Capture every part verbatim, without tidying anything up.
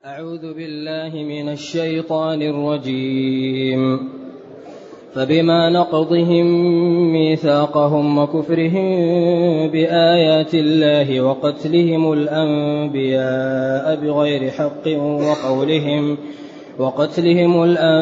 أعوذ بالله من الشيطان الرجيم. فبما نقضهم ميثاقهم وكفرهم بآيات الله وقتلهم الأنبياء بغير حق وقولهم وقتلهم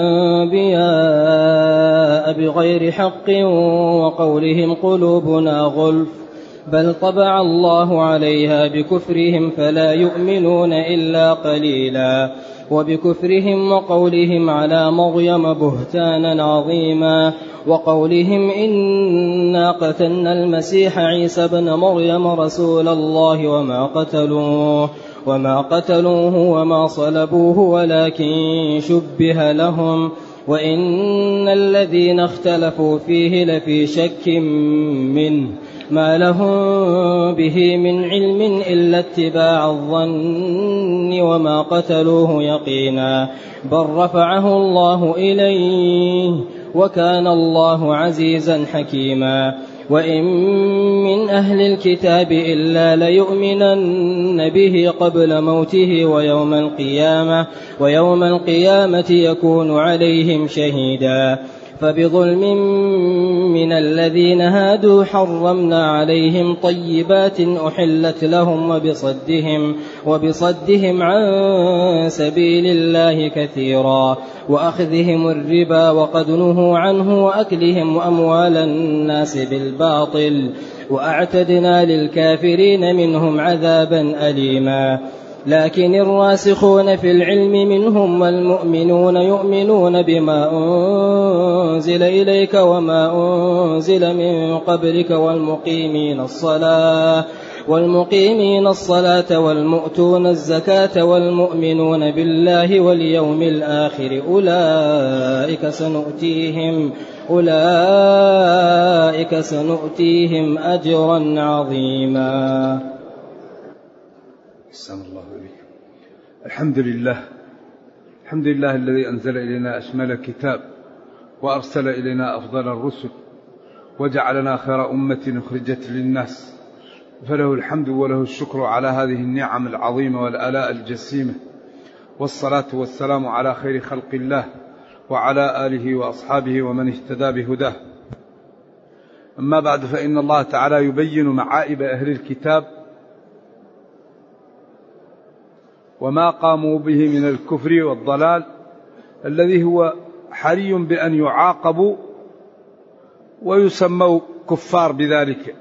الأنبياء بغير حق وقولهم قلوبنا غلف بل طبع الله عليها بكفرهم فلا يؤمنون إلا قليلا وبكفرهم وقولهم على مريم بهتانا عظيما وقولهم إنا قتلنا المسيح عيسى بن مريم رسول الله وما قتلوه وما قتلوه وما صلبوه ولكن شبه لهم وإن الذين اختلفوا فيه لفي شك منه ما لهم به من علم إلا اتباع الظن وما قتلوه يقينا بل رفعه الله إليه وكان الله عزيزا حكيما وإن من أهل الكتاب إلا ليؤمنن به قبل موته ويوم القيامة ويوم القيامة يكون عليهم شهيدا فبظلم من الذين هادوا حرمنا عليهم طيبات أحلت لهم وبصدهم, وبصدهم عن سبيل الله كثيرا وأخذهم الربا وقد نهوا عنه وأكلهم أموال الناس بالباطل وأعتدنا للكافرين منهم عذابا أليما لكن الراسخون في العلم منهم والمؤمنون يؤمنون بما أنزل إليك وما أنزل من قبلك والمقيمين الصلاة والمقيمين الصلاة والمؤتون الزكاة والمؤمنون بالله واليوم الآخر أولئك سنؤتيهم أولئك سنؤتيهم أجرا عظيما. السلام الله عليكم. الحمد لله الحمد لله الذي أنزل إلينا أشمل كتاب وأرسل إلينا أفضل الرسل وجعلنا خير أمة أخرجت للناس فله الحمد وله الشكر على هذه النعم العظيمة والآلاء الجسيمة والصلاة والسلام على خير خلق الله وعلى آله وأصحابه ومن اهتدى بهداه. أما بعد فإن الله تعالى يبين معائب أهل الكتاب وما قاموا به من الكفر والضلال الذي هو حري بأن يعاقبوا ويسموا كفار بذلك.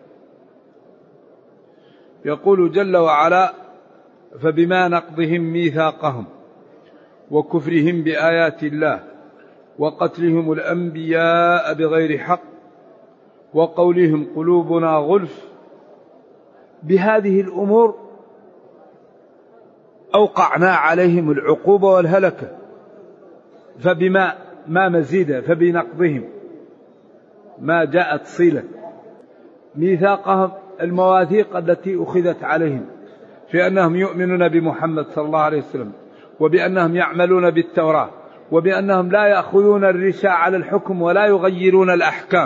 يقول جل وعلا فبما نقضهم ميثاقهم وكفرهم بآيات الله وقتلهم الأنبياء بغير حق وقولهم قلوبنا غلف بهذه الأمور أوقعنا عليهم العقوبة والهلكة. فبما ما مزيد فبنقضهم ما جاءت صلة ميثاقهم المواثيق التي أخذت عليهم في أنهم يؤمنون بمحمد صلى الله عليه وسلم وبأنهم يعملون بالتوراة وبأنهم لا يأخذون الرشا على الحكم ولا يغيرون الأحكام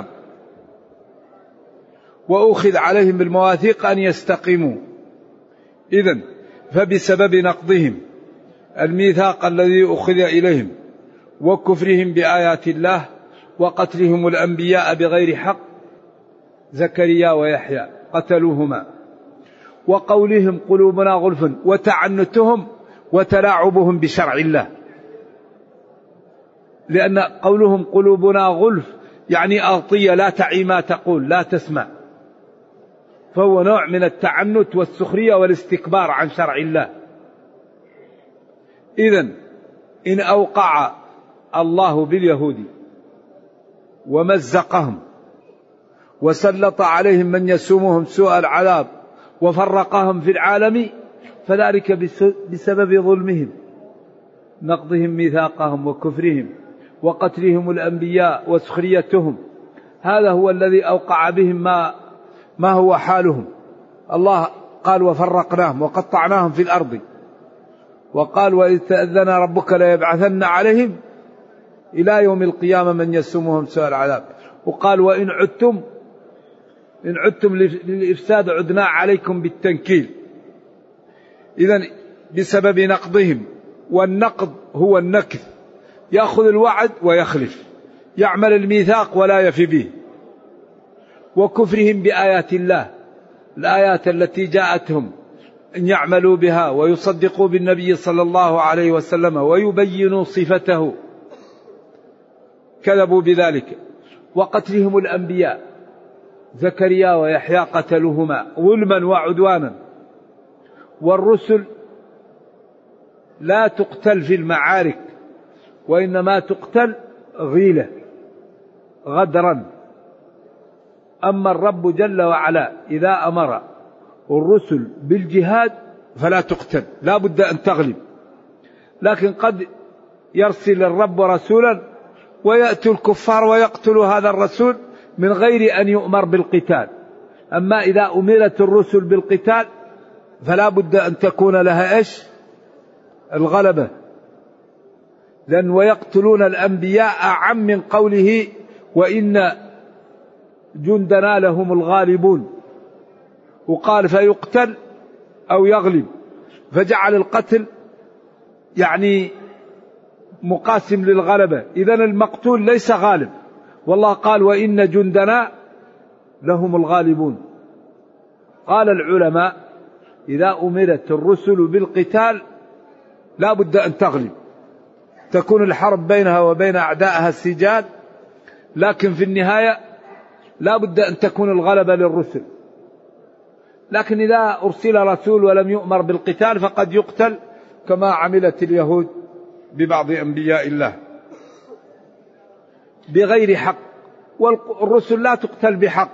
وأخذ عليهم بالمواثيق أن يستقيموا. إذن فبسبب نقضهم الميثاق الذي أخذ إليهم وكفرهم بآيات الله وقتلهم الأنبياء بغير حق زكريا ويحيى قتلوهما وقولهم قلوبنا غلف وتعنتهم وتلاعبهم بشرع الله لأن قولهم قلوبنا غلف يعني أغطية لا تعي ما تقول لا تسمع فهو نوع من التعنت والسخرية والاستكبار عن شرع الله. إذن إن أوقع الله باليهود ومزقهم وسلط عليهم من يسومهم سوء العذاب وفرقهم في العالم فذلك بسبب ظلمهم نقضهم ميثاقهم وكفرهم وقتلهم الأنبياء وسخريتهم. هذا هو الذي أوقع بهم ما ما هو حالهم. الله قال وفرقناهم وقطعناهم في الأرض وقال وإذ تأذن ربك ليبعثن عليهم إلى يوم القيامة من يسومهم سوء العذاب. وقال وإن عدتم إن عدتم للإفساد عدنا عليكم بالتنكيل. إذن بسبب نقضهم، والنقض هو النكث، يأخذ الوعد ويخلف، يعمل الميثاق ولا يفي به. وكفرهم بآيات الله، الآيات التي جاءتهم أن يعملوا بها ويصدقوا بالنبي صلى الله عليه وسلم ويبينوا صفته، كذبوا بذلك. وقتلهم الأنبياء، زكريا ويحيى قتلوهما ظلما وعدوانا. والرسل لا تقتل في المعارك، وإنما تقتل غيلة غدرا. أما الرب جل وعلا إذا أمر الرسل بالجهاد فلا تقتل، لا بد أن تغلب. لكن قد يرسل الرب رسولا ويأتي الكفار ويقتلوا هذا الرسول من غير أن يؤمر بالقتال. أما إذا أمرت الرسل بالقتال فلا بد أن تكون لها إيش؟ الغلبة. لأن ويقتلون الأنبياء أعم من قوله وإن جندنا لهم الغالبون، وقال فيقتل أو يغلب، فجعل القتل يعني مقاسم للغلبة. إذن المقتول ليس غالب، والله قال وإن جندنا لهم الغالبون. قال العلماء إذا أمرت الرسل بالقتال لا بد أن تغلب، تكون الحرب بينها وبين أعدائها السجال، لكن في النهاية لا بد أن تكون الغلبة للرسل. لكن إذا أرسل رسول ولم يؤمر بالقتال فقد يقتل كما عملت اليهود ببعض أنبياء الله بغير حق، والرسل لا تقتل بحق.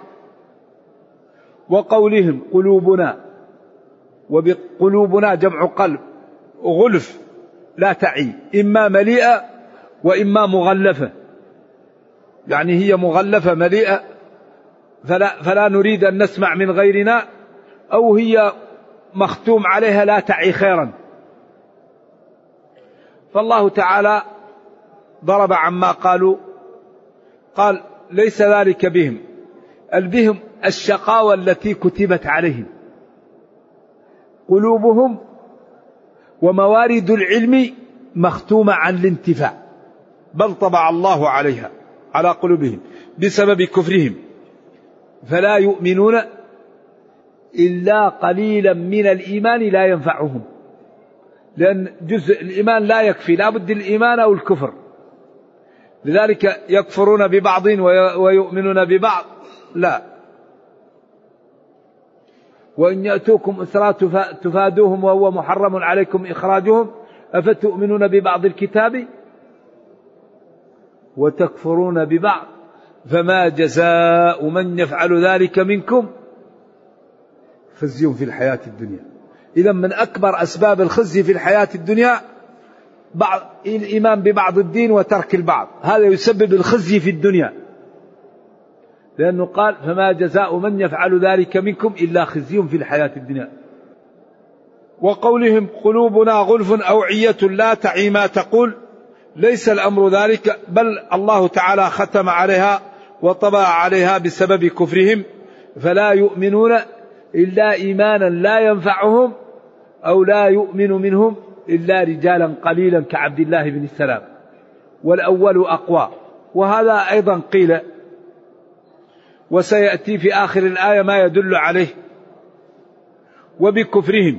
وقولهم قلوبنا، وبقلوبنا جمع قلب، غلف لا تعي، إما مليئة وإما مغلفة، يعني هي مغلفة مليئة فلا, فلا نريد أن نسمع من غيرنا، أو هي مختوم عليها لا تعي خيرا. فالله تعالى ضرب عما قالوا، قال ليس ذلك بهم، البهم الشقاوة التي كتبت عليهم. قلوبهم وموارد العلم مختومة عن الانتفاع، بل طبع الله عليها على قلوبهم بسبب كفرهم، فلا يؤمنون إلا قليلا من الإيمان لا ينفعهم. لأن جزء الإيمان لا يكفي، لا بد الإيمان أو الكفر، لذلك يكفرون ببعض ويؤمنون ببعض. لا، وإن يأتوكم أسرى تفادوهم وهو محرم عليكم إخراجهم أفتؤمنون ببعض الكتاب وتكفرون ببعض فما جزاء من يفعل ذلك منكم خزي في الحياة الدنيا. إذا من أكبر أسباب الخزي في الحياة الدنيا بعض الإيمان ببعض الدين وترك البعض، هذا يسبب الخزي في الدنيا، لأنه قال فما جزاء من يفعل ذلك منكم إلا خزي في الحياة الدنيا. وقولهم قلوبنا غلف أوعية لا تعي ما تقول، ليس الأمر ذلك، بل الله تعالى ختم عليها وطبع عليها بسبب كفرهم، فلا يؤمنون إلا إيمانا لا ينفعهم، أو لا يؤمن منهم إلا رجالا قليلا كعبد الله بن السلام، والأول أقوى. وهذا أيضا قيل، وسيأتي في آخر الآية ما يدل عليه. وبكفرهم،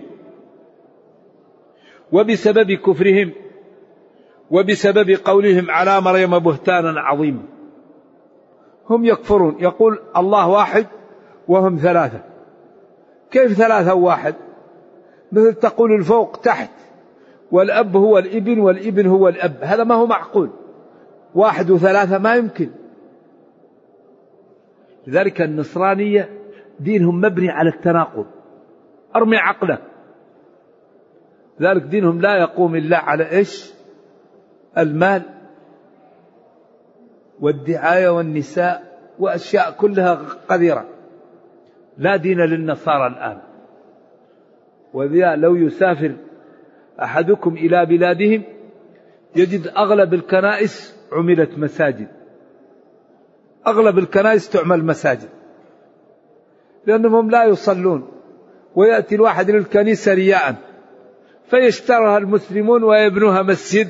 وبسبب كفرهم، وبسبب قولهم على مريم بهتانا عظيما. هم يكفرون، يقول الله واحد وهم ثلاثة. كيف ثلاثة واحد؟ مثل تقول الفوق تحت، والأب هو الابن والابن هو الأب، هذا ما هو معقول. واحد وثلاثة ما يمكن. لذلك النصرانية دينهم مبني على التناقض، أرمي عقلك. ذلك دينهم لا يقوم إلا على إيش؟ المال والدعاية والنساء وأشياء كلها قذرة. لا دين للنصارى الآن. وذا لو يسافر أحدكم إلى بلادهم يجد أغلب الكنائس عملت مساجد، أغلب الكنائس تعمل مساجد، لأنهم لا يصلون، ويأتي الواحد للكنيسة رياء، فيشترها المسلمون ويبنوها مسجد.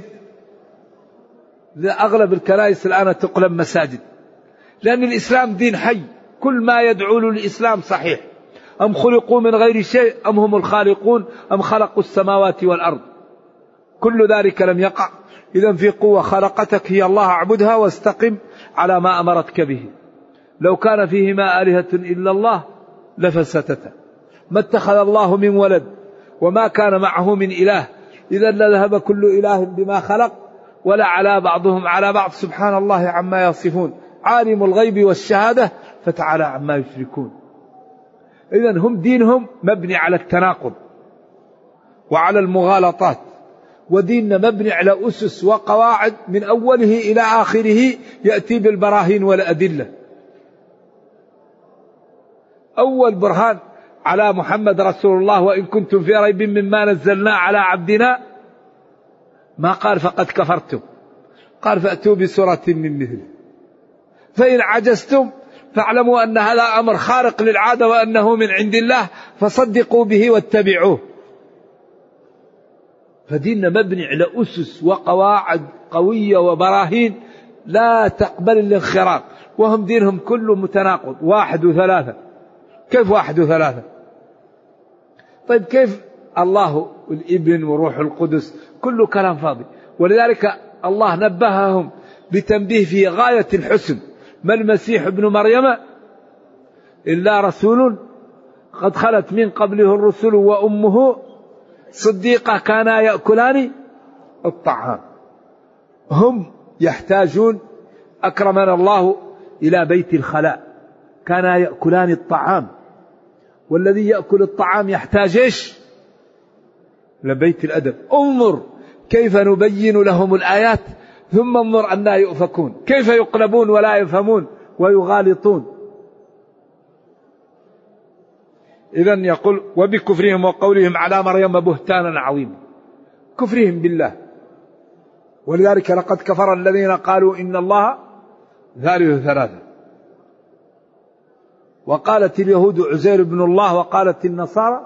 أغلب الكنائس الآن تقلب مساجد، لأن الإسلام دين حي، كل ما يدعو له الإسلام صحيح. أم خلقوا من غير شيء أم هم الخالقون أم خلقوا السماوات والأرض، كل ذلك لم يقع. إذن في قوة خلقتك هي الله، اعبدها واستقم على ما أمرتك به. لو كان فيهما آلهة إلا الله لفسدتا، ما اتخذ الله من ولد وما كان معه من إله، إذا لذهب كل إله بما خلق ولا على بعضهم على بعض، سبحان الله عما يصفون، عالم الغيب والشهادة فتعالى عما يشركون. إذن هم دينهم مبني على التناقض وعلى المغالطات، وديننا مبني على أسس وقواعد من أوله إلى آخره يأتي بالبراهين والأدلة. أول برهان على محمد رسول الله وإن كنتم في ريب مما نزلنا على عبدنا، ما قال فقد كفرتم، قال فأتوا بسورة من مثله، فإن عجزتم فاعلموا أن هذا أمر خارق للعادة وأنه من عند الله فصدقوا به واتبعوه. فديننا مبني على أسس وقواعد قوية وبراهين لا تقبل الانخراط، وهم دينهم كله متناقض، واحد وثلاثة. كيف واحد وثلاثة؟ طيب كيف الله والابن وروح القدس؟ كله كلام فاضي. ولذلك الله نبههم بتنبيه في غاية الحسن: ما المسيح ابن مريم إلا رسول قد خلت من قبله الرسل وأمه صديقة كانا يأكلان الطعام. هم يحتاجون أكرمنا الله إلى بيت الخلاء، كانا يأكلان الطعام، والذي يأكل الطعام يحتاج إيش؟ لبيت الأدب. انظر كيف نبين لهم الآيات ثم انظر أننا يؤفكون، كيف يقلبون ولا يفهمون ويغالطون. إذن يقول: وبكفرهم وقولهم على مريم بهتانا عظيما، كفرهم بالله. ولذلك لقد كفر الذين قالوا إن الله ثالث ثلاثة، وقالت اليهود عزير بن الله، وقالت النصارى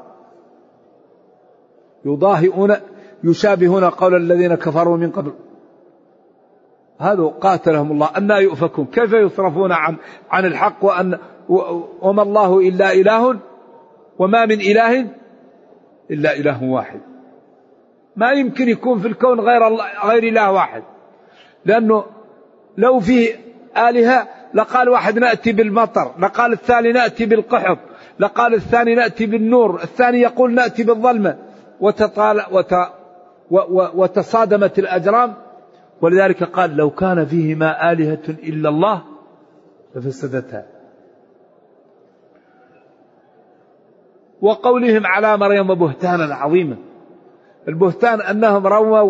يضاهئون يشابهون قول الذين كفروا من قبل. هذا قاتلهم الله، أن يؤفكون، كيف يصرفون عن عن الحق، وأن وما الله إلا إله وما من إله إلا إله واحد. ما يمكن يكون في الكون غير الله غير إله واحد، لأنه لو في آلهة لقال واحد نأتي بالمطر، لقال الثاني نأتي بالقحط، لقال الثاني نأتي بالنور، الثاني يقول نأتي بالظلمة، وتطال وت وتصادمت الأجرام. ولذلك قال: لو كان فيهما آلهة إلا الله لفسدتها. وقولهم على مريم بهتانا عظيما، البهتان أنهم رووا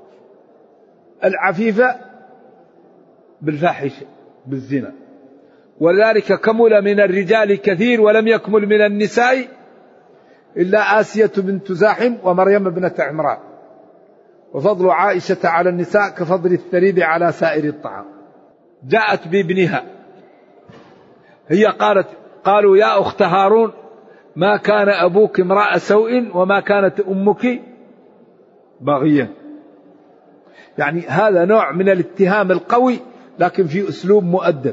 العفيفة بالفاحشة بالزنا، ولذلك كمل من الرجال كثير ولم يكمل من النساء إلا آسية بنت زاحم ومريم ابنة عمران. وفضل عائشة على النساء كفضل الثريد على سائر الطعام. جاءت بابنها، هي قالت: قالوا يا أخت هارون ما كان أبوك امرأ سوء وما كانت أمك بغيا. يعني هذا نوع من الاتهام القوي لكن في أسلوب مؤدب.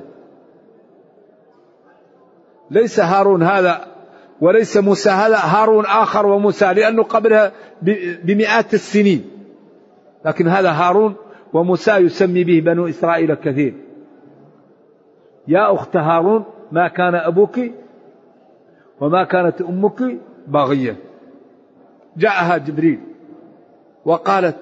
ليس هارون هذا وليس موسى هذا، هارون آخر وموسى لأنه قبلها بمئات السنين، لكن هذا هارون وموسى يسمي به بنو إسرائيل كثير. يا أخت هارون ما كان أبوك وما كانت أمك باغية. جاءها جبريل وقالت: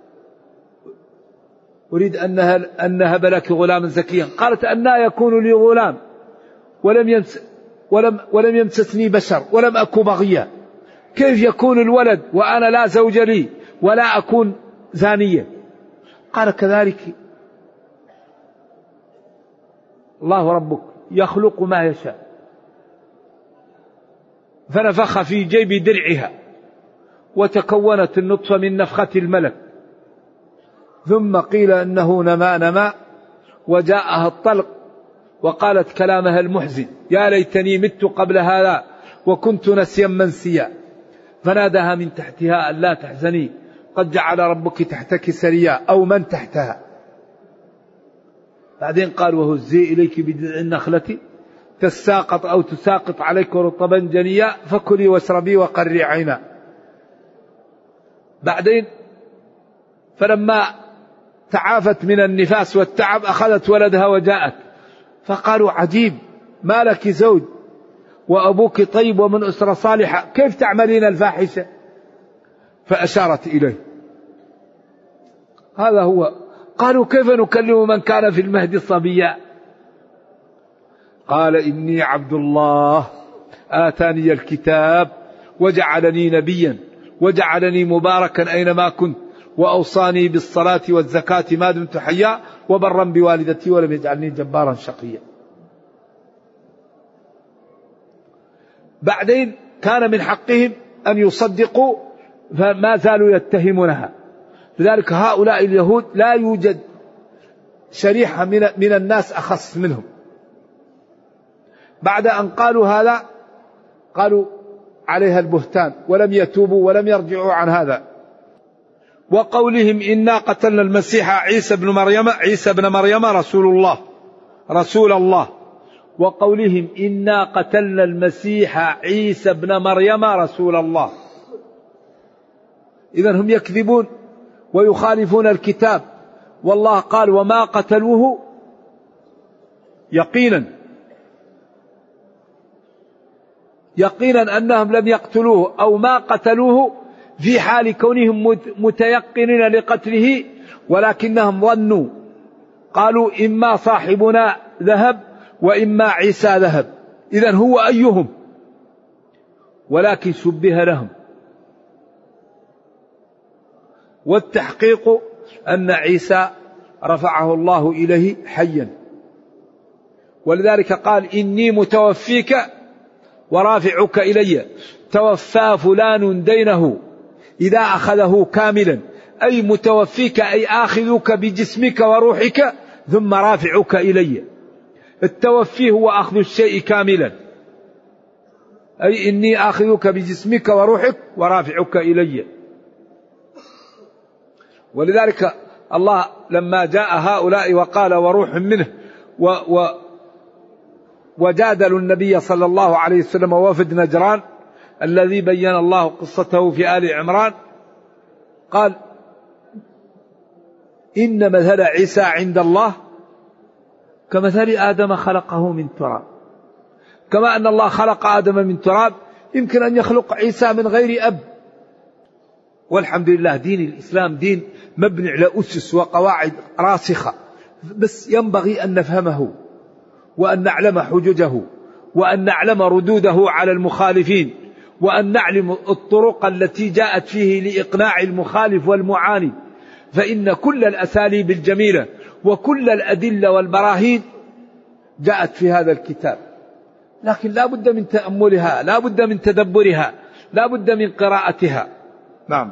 أريد أن نهب لك غلاما زكيا. قالت: أنا يكون لي غلام ولم يمس ولم ولم يمسسني بشر ولم أكن بغيا، كيف يكون الولد وأنا لا زوج لي ولا أكون زانية؟ قال: كذلك الله ربك يخلق ما يشاء. فنفخ في جيب درعها وتكونت النطفة من نفخة الملك، ثم قيل إنه نما نما وجاءها الطلق، وقالت كلامها المحزن: يا ليتني مت قبل هذا وكنت نسيا منسيا. فناداها من تحتها ألا تحزني قد جعل ربك تحتك سريا أو من تحتها. بعدين قال وهزي إليك بجذع النخلة تساقط أو تساقط عليك رطبا جنيا فكلي واشربي وقري عينا. بعدين فلما تعافت من النفاس والتعب أخذت ولدها وجاءت، فقالوا عجيب ما لك زوج وأبوك طيب ومن أسرة صالحة كيف تعملين الفاحشة؟ فأشارت إليه. هذا هو. قالوا كيف نكلم من كان في المهد صبيا؟ قال إني عبد الله آتاني الكتاب وجعلني نبيا وجعلني مباركا أينما كنت وأوصاني بالصلاة والزكاة ما دمت حيا وبرا بوالدتي ولم يجعلني جبارا شقيا. بعدين كان من حقهم أن يصدقوا فما زالوا يتهمونها. لذلك هؤلاء اليهود لا يوجد شريحة من, من الناس أخص منهم. بعد أن قالوا هذا قالوا عليها البهتان ولم يتوبوا ولم يرجعوا عن هذا. وقولهم إنا قتلنا المسيح عيسى بن مريم عيسى بن مريم رسول الله رسول الله وقولهم إنا قتلنا المسيح عيسى بن مريم رسول الله. إذن هم يكذبون ويخالفون الكتاب. والله قال وما قتلوه يقينا يقينا أنهم لم يقتلوه أو ما قتلوه في حال كونهم متيقنين لقتله ولكنهم ظنوا. قالوا إما صاحبنا ذهب وإما عيسى ذهب، إذن هو أيهم؟ ولكن شبه لهم. والتحقيق أن عيسى رفعه الله إليه حيا، ولذلك قال إني متوفيك ورافعك إلي. توفى فلان دينه إذا أخذه كاملا، أي متوفيك أي آخذك بجسمك وروحك ثم رافعك إلي. التوفي هو أخذ الشيء كاملا، أي إني آخذك بجسمك وروحك ورافعك إلي. ولذلك الله لما جاء هؤلاء وقال وروح منه و و وجادلوا النبي صلى الله عليه وسلم ووفد نجران الذي بين الله قصته في آل عمران، قال إن مثل عيسى عند الله كمثل آدم خلقه من تراب. كما أن الله خلق آدم من تراب يمكن أن يخلق عيسى من غير أب. والحمد لله دين الإسلام دين مبني على أسس وقواعد راسخة، بس ينبغي أن نفهمه وأن نعلم حججه وأن نعلم ردوده على المخالفين وأن نعلم الطرق التي جاءت فيه لإقناع المخالف والمعاند. فإن كل الأساليب الجميلة وكل الأدلة والبراهين جاءت في هذا الكتاب، لكن لا بد من تأملها، لا بد من تدبرها، لا بد من قراءتها. نعم.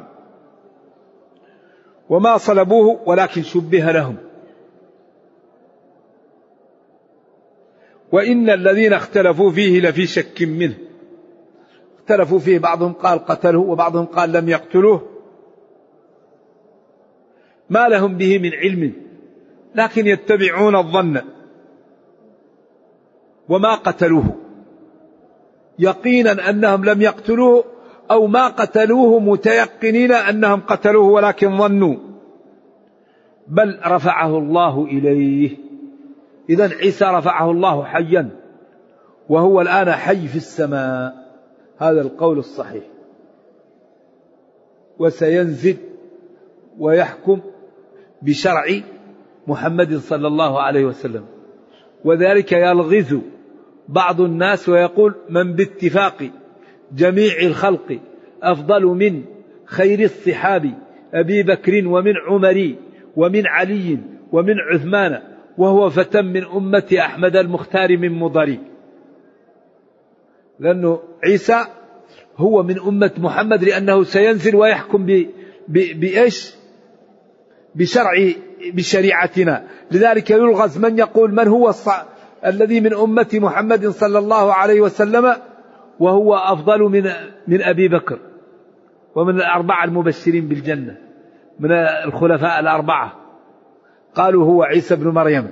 وما صلبوه ولكن شبه لهم. وإن الذين اختلفوا فيه لفي شك منه. اختلفوا فيه، بعضهم قال قتله وبعضهم قال لم يقتلوه، ما لهم به من علم، لكن يتبعون الظن. وما قتلوه يقينا أنهم لم يقتلوه أو ما قتلوه متيقنين أنهم قتلوه ولكن ظنوا، بل رفعه الله إليه. إذن عيسى رفعه الله حيا وهو الآن حي في السماء، هذا القول الصحيح. وسينزل ويحكم بشرع محمد صلى الله عليه وسلم. وذلك يلغز بعض الناس ويقول من باتفاق جميع الخلق أفضل من خير الصحاب أبي بكر ومن عمر ومن علي ومن عثمان وهو فتى من أمة أحمد المختار من مضر. لأنه عيسى هو من أمة محمد لأنه سينزل ويحكم ب... ب... بإيش؟ بشرع بشريعتنا. لذلك يلغز من يقول من هو الص... الذي من أمة محمد صلى الله عليه وسلم وهو أفضل من من أبي بكر ومن الأربعة المبشرين بالجنة من الخلفاء الأربعة، قالوا هو عيسى بن مريم.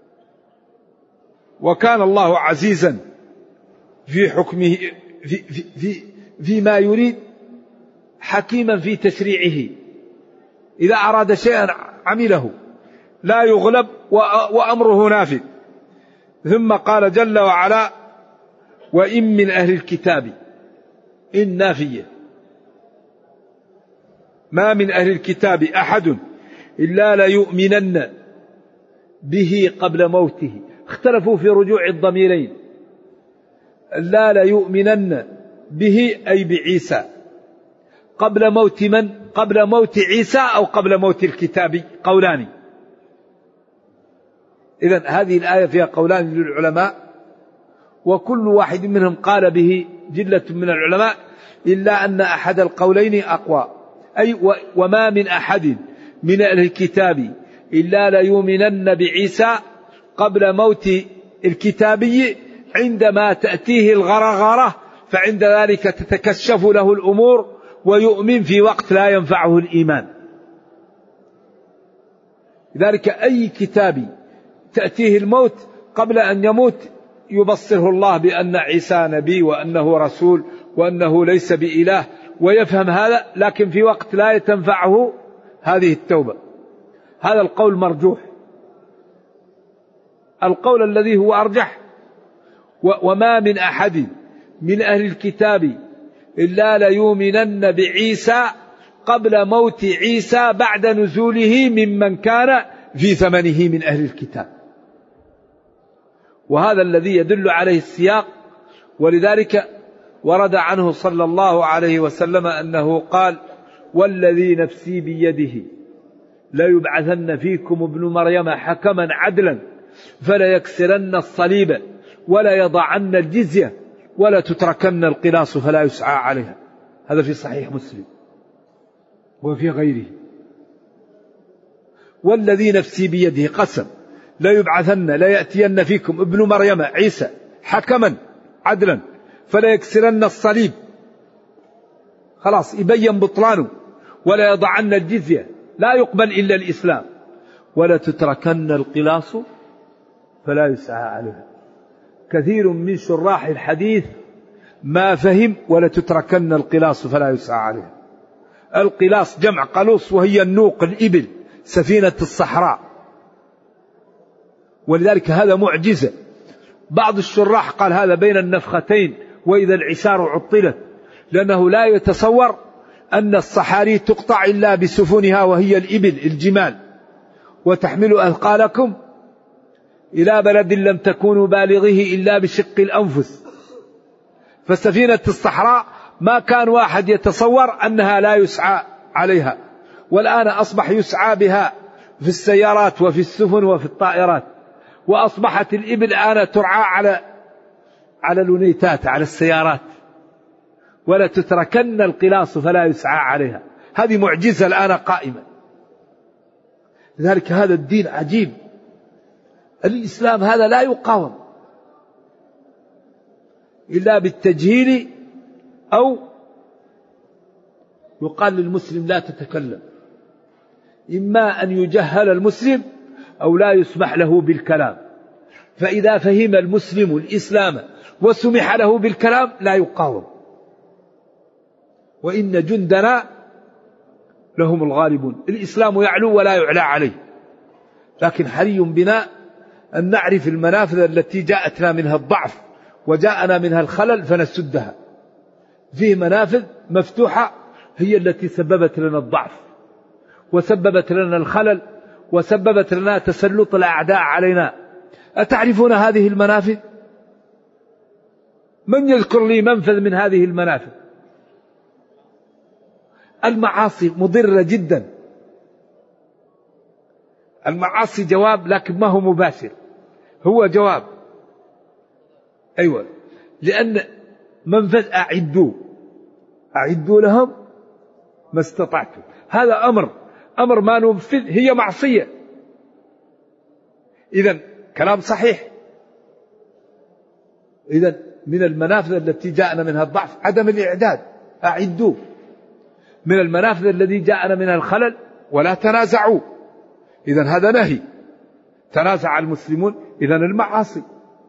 وكان الله عزيزا في حكمه في في في فيما يريد، حكيما في تشريعه، إذا أراد شيئا عمله لا يغلب وأمره نافذ. ثم قال جل وعلا: وإن من أهل الكتاب، إن نافية، ما من أهل الكتاب أحد إلا ليؤمنن به قبل موته. اختلفوا في رجوع الضميرين، لا ليؤمنن به أي بعيسى قبل موت من؟ قبل موت عيسى أو قبل موت الكتاب؟ قولان. إذن هذه الآية فيها قولان للعلماء، وكل واحد منهم قال به جلة من العلماء، إلا أن أحد القولين أقوى، أي وما من أحد من أهل الكتاب إلا ليؤمنن بعيسى قبل موت الكتابي عندما تأتيه الغرغرة، فعند ذلك تتكشف له الأمور ويؤمن في وقت لا ينفعه الإيمان. لذلك أي كتابي تأتيه الموت قبل أن يموت يبصره الله بأن عيسى نبي وأنه رسول وأنه ليس بإله، ويفهم هذا، لكن في وقت لا تنفعه هذه التوبة. هذا القول مرجوح. القول الذي هو أرجح: وما من أحد من أهل الكتاب إلا ليؤمنن بعيسى قبل موت عيسى بعد نزوله ممن كان في ثمنه من أهل الكتاب. وهذا الذي يدل عليه السياق. ولذلك ورد عنه صلى الله عليه وسلم أنه قال: والذي نفسي بيده ليبعثن فيكم ابن مريم حكما عدلا فلا يكسرن الصليب ولا يضعن الجزية ولا تتركن القلاص فلا يسعى عليها. هذا في صحيح مسلم وفي غيره. والذي نفسي بيده قسم، لا يبعثن لا يأتين فيكم ابن مريم عيسى حكما عدلا فلا يكسرن الصليب، خلاص يبين بطلانه، ولا يضعن الجزية، لا يقبل إلا الإسلام، ولا تتركن القلاص فلا يسعى عليها. كثير من شراح الحديث ما فهم ولا تتركن القلاص فلا يسعى عليها. القلاص جمع قلوص، وهي النوق الإبل، سفينة الصحراء. ولذلك هذا معجزة. بعض الشراح قال هذا بين النفختين وإذا العشار عطلت، لأنه لا يتصور أن الصحاري تقطع إلا بسفنها وهي الإبل الجمال، وتحمل أثقالكم إلى بلد لم تكونوا بالغيه إلا بشق الأنفس. فسفينة الصحراء ما كان واحد يتصور أنها لا يسعى عليها، والآن أصبح يسعى بها في السيارات وفي السفن وفي الطائرات، وأصبحت الإبل الآن ترعى على على الونيتات على السيارات. ولا تتركن القلاص فلا يسعى عليها. هذه معجزة الآن قائمة. لذلك هذا الدين عجيب. الإسلام هذا لا يقاوم إلا بالتجهيل، أو يقال للمسلم لا تتكلم. إما أن يجهل المسلم أو لا يسمح له بالكلام. فإذا فهم المسلم الإسلام وسمح له بالكلام لا يقاوم. وإن جندنا لهم الغالبون. الإسلام يعلو ولا يعلى عليه. لكن حري بنا أن نعرف المنافذ التي جاءتنا منها الضعف وجاءنا منها الخلل فنسدها. فيه منافذ مفتوحة هي التي سببت لنا الضعف وسببت لنا الخلل وسببت لنا تسلط الأعداء علينا. أتعرفون هذه المنافذ؟ من يذكر لي منفذ من هذه المنافذ؟ المعاصي مضرة جدا. المعاصي جواب، لكن ما هو مباشر، هو جواب. أيوة، لأن منفذ أعدوا أعدوا لهم ما استطعتم. هذا أمر أمر ما ننفذ، هي معصية. إذن كلام صحيح. إذن من المنافذ التي جاءنا منها الضعف عدم الإعداد. أعدوا. من المنافذ الذي جاءنا منها الخلل، ولا تنازعوا. إذن هذا نهي، تنازع المسلمون، إذن المعاصي.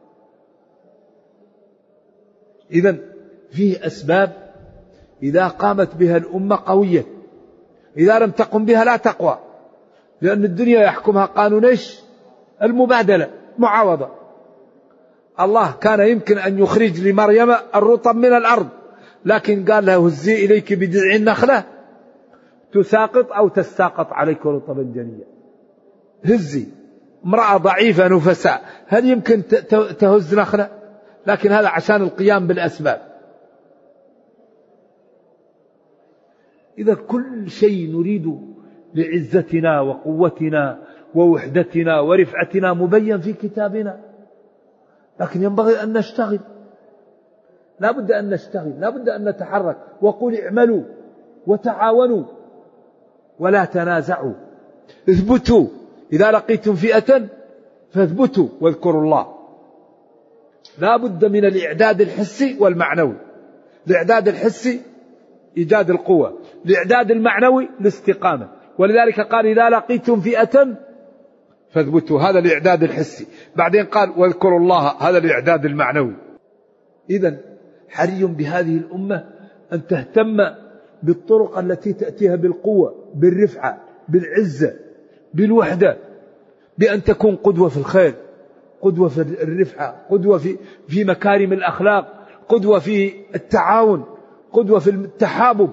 إذن فيه أسباب إذا قامت بها الأمة قوية، إذا لم تقم بها لا تقوى، لأن الدنيا يحكمها قانون إيش؟ المبادلة، معاوضة. الله كان يمكن أن يخرج لمريم الرطب من الأرض، لكن قال له هزي إليك بجذع النخلة تساقط أو تساقط عليك رطبا جنيا. هزي، امرأة ضعيفة نفساء، هل يمكن تهز نخلة؟ لكن هذا عشان القيام بالأسباب. إذا كل شيء نريد لعزتنا وقوتنا ووحدتنا ورفعتنا مبين في كتابنا، لكن ينبغي أن نشتغل، لا بد أن نشتغل، لا بد أن نتحرك. وقل اعملوا وتعاونوا ولا تنازعوا، اثبتوا، إذا لقيتم فئة فاثبتوا واذكروا الله. لا بد من الإعداد الحسي والمعنوي. الإعداد الحسي إيجاد القوة، الإعداد المعنوي الاستقامة. ولذلك قال إذا لقيتم فئة فاثبتوا، هذا الإعداد الحسي. بعدين قال واذكروا الله، هذا الإعداد المعنوي. إذن حري بهذه الأمة أن تهتم بالطرق التي تأتيها بالقوة، بالرفعة، بالعزة، بالوحدة، بأن تكون قدوة في الخير، قدوة في الرفعة، قدوة في, في مكارم الأخلاق، قدوة في التعاون، قدوة في التحابب.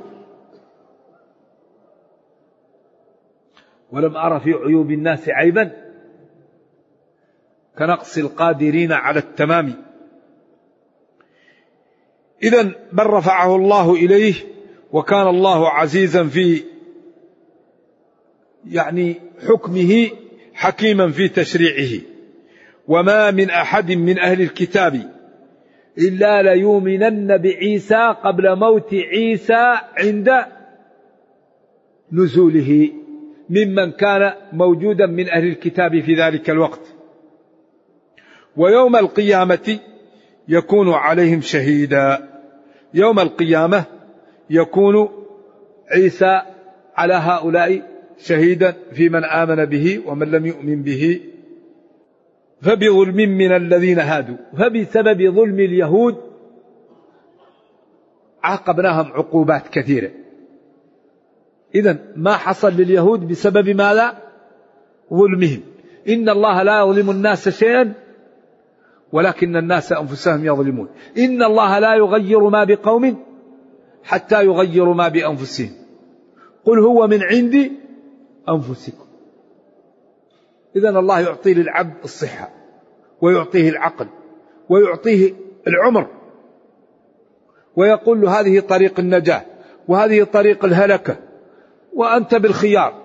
ولم أرى في عيوب الناس عيبا كنقص القادرين على التمام. إذن بل رفعه الله إليه، وكان الله عزيزا في يعني حكمه، حكيما في تشريعه. وما من أحد من أهل الكتاب إلا ليؤمنن بعيسى قبل موت عيسى عند نزوله، ممن كان موجودا من أهل الكتاب في ذلك الوقت. ويوم القيامة يكون عليهم شهيدا. يوم القيامة يكون عيسى على هؤلاء شهيدا في من آمن به ومن لم يؤمن به. فبظلم من الذين هادوا، فبسبب ظلم اليهود عاقبناهم عقوبات كثيرة. إذن ما حصل لليهود بسبب ماذا؟ ظلمهم. إن الله لا يظلم الناس شيئا ولكن الناس أنفسهم يظلمون. إن الله لا يغير ما بقوم حتى يغيروا ما بأنفسهم، قل هو من عند أنفسكم. إذن الله يعطي للعبد الصحة، ويعطيه العقل، ويعطيه العمر، ويقول له هذه طريق النجاة وهذه طريق الهلكة وأنت بالخيار.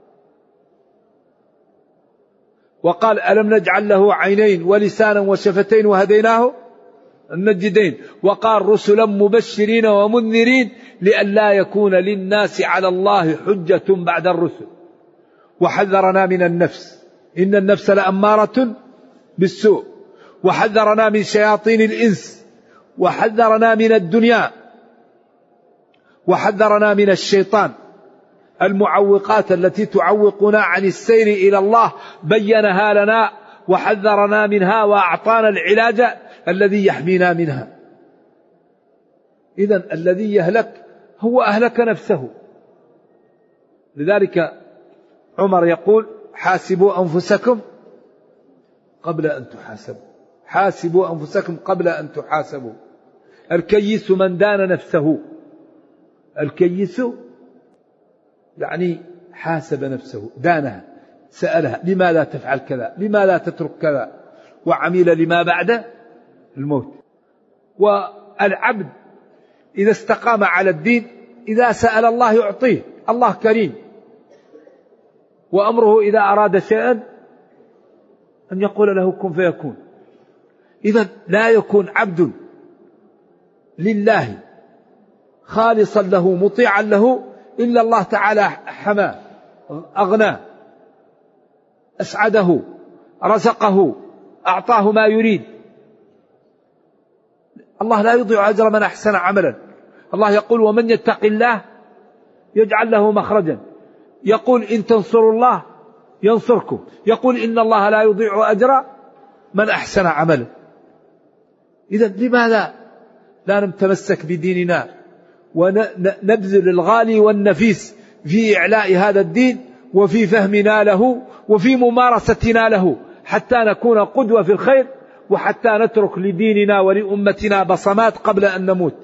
وقال ألم نجعل له عينين ولسانا وشفتين وهديناه النجدين. وقال رسلا مبشرين ومنذرين لئلا يكون للناس على الله حجة بعد الرسل. وحذرنا من النفس، إن النفس لأمارة بالسوء. وحذرنا من شياطين الإنس، وحذرنا من الدنيا، وحذرنا من الشيطان، المعوقات التي تعوقنا عن السير إلى الله بينها لنا وحذرنا منها وأعطانا العلاج الذي يحمينا منها. إذن الذي يهلك هو أهلك نفسه. لذلك عمر يقول حاسبوا أنفسكم قبل أن تحاسبوا، حاسبوا أنفسكم قبل أن تحاسبوا. الكيس من دان نفسه، الكيس يعني حاسب نفسه، دانها، سألها لماذا تفعل كذا، لماذا تترك كذا، وعمل لما بعد الموت. والعبد إذا استقام على الدين إذا سأل الله يعطيه، الله كريم. وأمره إذا أراد شيئا أن يقول له كن فيكون. إذن لا يكون عبد لله خالصا له مطيعا له إلا الله تعالى حماه، أغناه، أسعده، رزقه، أعطاه ما يريد. الله لا يضيع أجر من أحسن عملا. الله يقول ومن يتق الله يجعل له مخرجا. يقول إن تنصروا الله ينصركم، يقول إن الله لا يضيع أجر من أحسن عملا. إذا لماذا لا نتمسك بديننا ونبذل الغالي والنفيس في إعلاء هذا الدين وفي فهمنا له وفي ممارستنا له، حتى نكون قدوة في الخير، وحتى نترك لديننا ولأمتنا بصمات قبل أن نموت.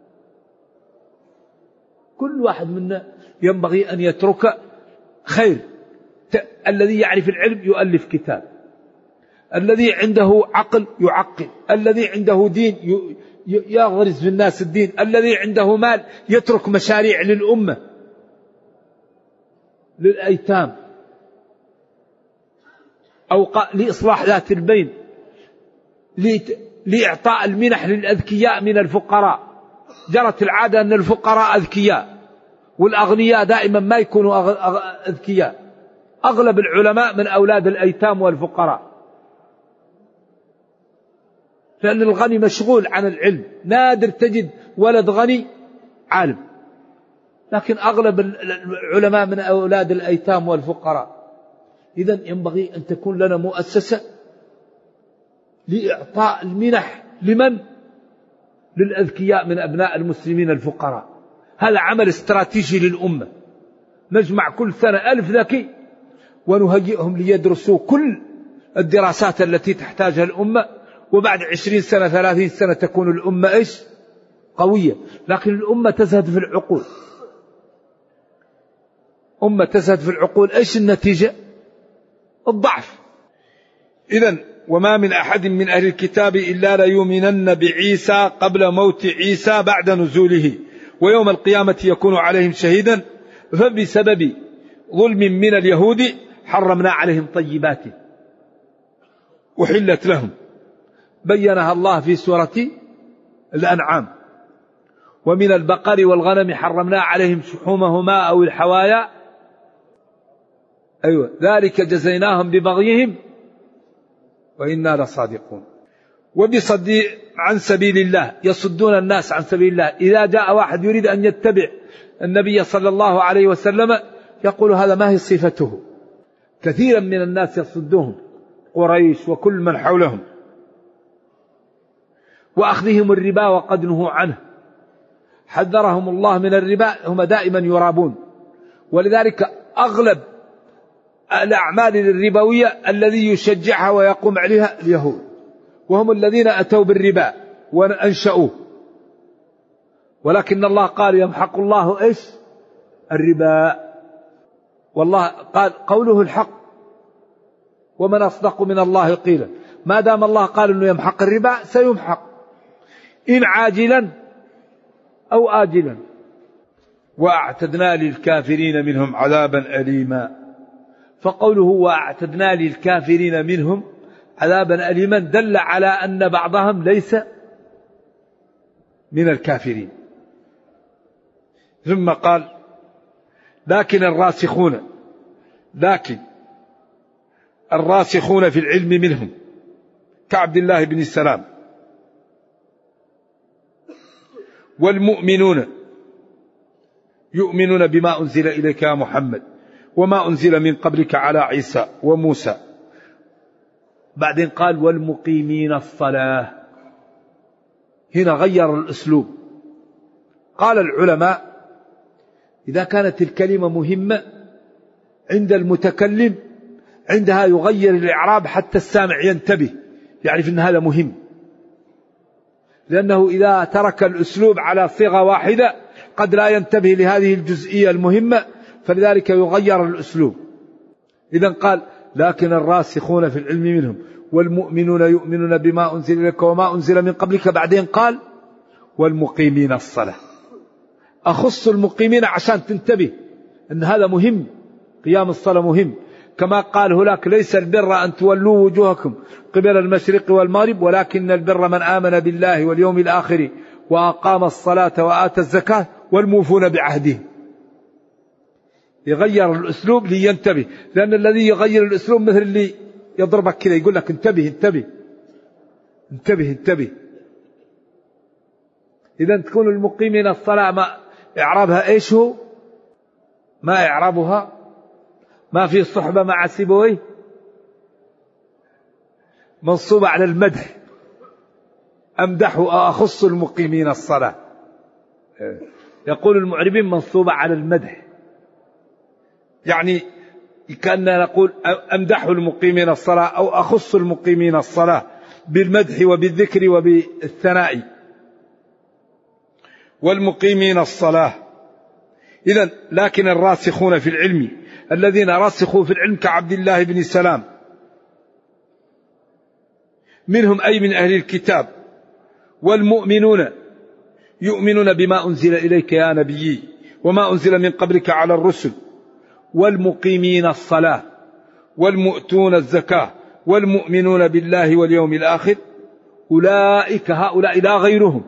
كل واحد منا ينبغي أن يترك خير. الذي يعرف العلم يؤلف كتاب، الذي عنده عقل يعقل، الذي عنده دين يغرس في الناس الدين، الذي عنده مال يترك مشاريع للأمة، للأيتام، أو لإصلاح ذات البين، لإعطاء المنح للأذكياء من الفقراء. جرت العادة أن الفقراء أذكياء والأغنياء دائما ما يكونوا أذكياء. أغلب العلماء من أولاد الأيتام والفقراء، لأن الغني مشغول عن العلم. نادر تجد ولد غني عالم، لكن أغلب العلماء من أولاد الأيتام والفقراء. إذن ينبغي أن تكون لنا مؤسسة لإعطاء المنح لمن؟ للأذكياء من أبناء المسلمين الفقراء. هذا عمل استراتيجي للأمة. نجمع كل سنة ألف ذكي ونهيئهم ليدرسوا كل الدراسات التي تحتاجها الأمة، وبعد عشرين سنة ثلاثين سنة تكون الأمة إيش؟ قوية. لكن الأمة تزهد في العقول. أمة تزهد في العقول، إيش النتيجة؟ الضعف. إذن وما من أحد من أهل الكتاب إلا ليؤمنن بعيسى قبل موت عيسى بعد نزوله، ويوم القيامة يكون عليهم شهيدا. فبسبب ظلم من اليهود حرمنا عليهم طيبات أحلت لهم، بينها الله في سورة الأنعام. ومن البقر والغنم حرمنا عليهم شحومهما أو الحوايا، أيوة ذلك جزيناهم ببغيهم وإنا لصادقون. وبصد عن سبيل الله، يصدون الناس عن سبيل الله. إذا جاء واحد يريد أن يتبع النبي صلى الله عليه وسلم يقول هذا ما هي صفته. كثيرا من الناس يصدهم، قريش وكل من حولهم. وأخذهم الربا وقد نهوا عنه، حذرهم الله من الربا، هم دائما يرابون. ولذلك أغلب الأعمال الربوية الذي يشجعها ويقوم عليها اليهود، وهم الذين أتوا بالربا وأنشأوه. ولكن الله قال يمحق الله إيش؟ الربا. والله قال قوله الحق، ومن أصدق من الله قيلا. ما دام الله قال أنه يمحق الربا سيمحق، إن عاجلا أو آجلا. وأعتدنا للكافرين منهم عذابا أليما. فقوله وأعتدنا للكافرين منهم عذابا أليما دل على أن بعضهم ليس من الكافرين. ثم قال لكن الراسخون لكن الراسخون في العلم منهم كعبد الله بن السلام والمؤمنون يؤمنون بما أنزل إليك يا محمد وما أنزل من قبلك على عيسى وموسى. بعدين قال والمقيمين الصلاة. هنا غير الأسلوب. قال العلماء إذا كانت الكلمة مهمة عند المتكلم عندها يغير الإعراب حتى السامع ينتبه يعرف أن هذا مهم، لأنه إذا ترك الأسلوب على صيغة واحدة قد لا ينتبه لهذه الجزئية المهمة، فلذلك يغير الأسلوب. إذن قال لكن الراسخون في العلم منهم والمؤمنون يؤمنون بما أنزل إليك وما أنزل من قبلك. بعدين قال والمقيمين الصلاة. أخص المقيمين عشان تنتبه أن هذا مهم، قيام الصلاة مهم. كما قال هناك ليس البر أن تولوا وجوهكم قبل المشرق والمغرب ولكن البر من آمن بالله واليوم الآخر وأقام الصلاة وآتى الزكاة والموفون بعهده. يغير الأسلوب لينتبه، لأن الذي يغير الأسلوب مثل اللي يضربك كذا يقول لك انتبه انتبه انتبه انتبه. إذا تكون المقيمين الصلاة ما إعرابها إيش هو؟ ما إعرابها؟ ما في الصحبة مع سيبويه منصوبة على المدح. أمدح وأخص المقيمين الصلاة. يقول المعربين منصوبة على المدح، يعني كأننا نقول أمدح المقيمين الصلاة أو أخص المقيمين الصلاة بالمدح وبالذكر وبالثناء. والمقيمين الصلاة إذن، لكن الراسخون في العلم الذين راسخوا في العلم كعبد الله بن سلام منهم أي من أهل الكتاب، والمؤمنون يؤمنون بما أنزل إليك يا نبي وما أنزل من قبلك على الرسل، والمقيمين الصلاة والمؤتون الزكاة والمؤمنون بالله واليوم الآخر أولئك هؤلاء لا غيرهم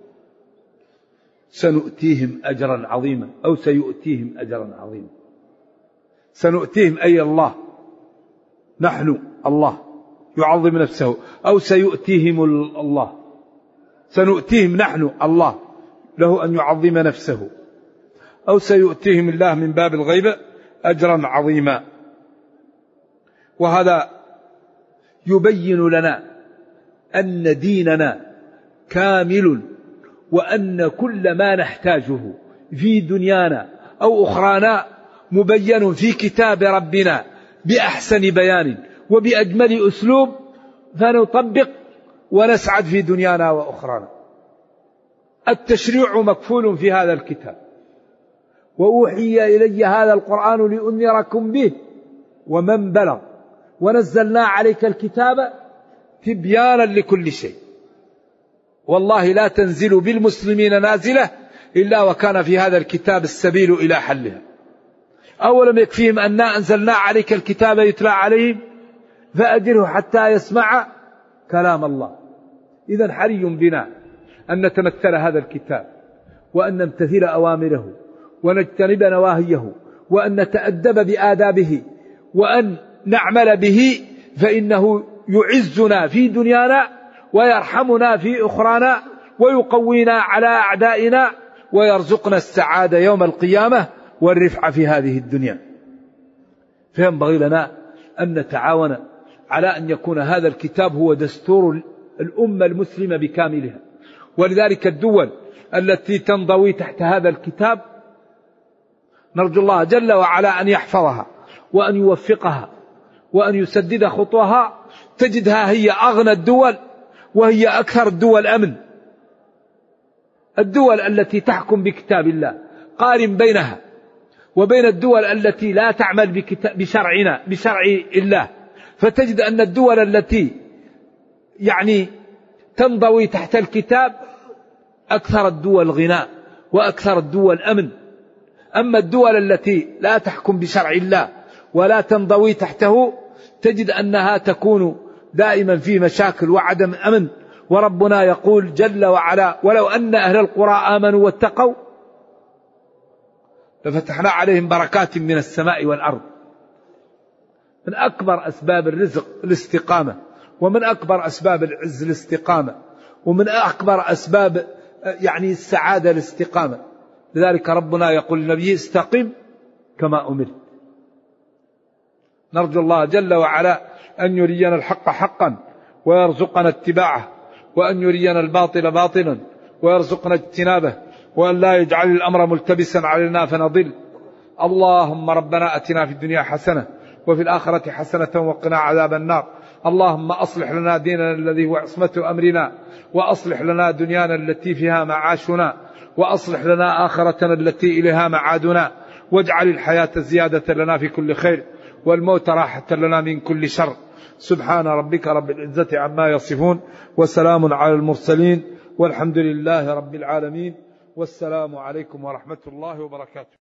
سنؤتيهم أجرا عظيما أو سيؤتيهم أجرا عظيما. سنؤتيهم أي الله، نحن الله يعظم نفسه، أو سيؤتيهم الله، سنؤتيهم نحن الله له أن يعظم نفسه، أو سيؤتيهم الله من باب الغيبة أجرا عظيما. وهذا يبين لنا أن ديننا كامل، وأن كل ما نحتاجه في دنيانا أو أخرانا مبين في كتاب ربنا بأحسن بيان وبأجمل أسلوب، فنطبق ونسعد في دنيانا وأخرانا. التشريع مكفول في هذا الكتاب، وأوحي إلي هذا القرآن لأنذركم به ومن بلغ، ونزلنا عليك الكتاب تبيانا لكل شيء. والله لا تنزل بالمسلمين نازلة إلا وكان في هذا الكتاب السبيل إلى حلها. أولم يكفيهم أننا أنزلنا عليك الكتاب يتلى عليهم فأجره حتى يسمع كلام الله. إذن حري بنا أن نتمثل هذا الكتاب، وأن نمتثل أوامره ونجتنب نواهيه، وأن نتأدب بآدابه، وأن نعمل به، فإنه يعزنا في دنيانا ويرحمنا في أخرانا ويقوينا على أعدائنا ويرزقنا السعادة يوم القيامة والرفعة في هذه الدنيا. فينبغي لنا أن نتعاون على أن يكون هذا الكتاب هو دستور الأمة المسلمة بكاملها. ولذلك الدول التي تنضوي تحت هذا الكتاب نرجو الله جل وعلا أن يحفظها وأن يوفقها وأن يسدد خطوها، تجدها هي أغنى الدول وهي أكثر الدول أمن. الدول التي تحكم بكتاب الله قارن بينها وبين الدول التي لا تعمل بشرعنا بشرع الله، فتجد أن الدول التي يعني تنضوي تحت الكتاب أكثر الدول غناء وأكثر الدول أمن. أما الدول التي لا تحكم بشرع الله ولا تنضوي تحته تجد أنها تكون دائما في مشاكل وعدم أمن. وربنا يقول جل وعلا: ولو أن أهل القرى آمنوا واتقوا لفتحنا عليهم بركات من السماء والأرض. من أكبر أسباب الرزق الاستقامة، ومن أكبر أسباب العز الاستقامة، ومن أكبر أسباب يعني السعادة الاستقامة. لذلك ربنا يقول للنبي: استقم كما أمرت. نرجو الله جل وعلا أن يرينا الحق حقا ويرزقنا اتباعه، وأن يرينا الباطل باطلا ويرزقنا اجتنابه، وأن لا يجعل الأمر ملتبسا علينا فنضل. اللهم ربنا أتنا في الدنيا حسنة وفي الآخرة حسنة وقنا عذاب النار. اللهم أصلح لنا ديننا الذي هو عصمة أمرنا، وأصلح لنا دنيانا التي فيها معاشنا، وأصلح لنا آخرتنا التي إليها معادنا، واجعل الحياة زيادة لنا في كل خير والموت راحة لنا من كل شر. سبحان ربك رب العزة عما يصفون، وسلام على المرسلين، والحمد لله رب العالمين، والسلام عليكم ورحمة الله وبركاته.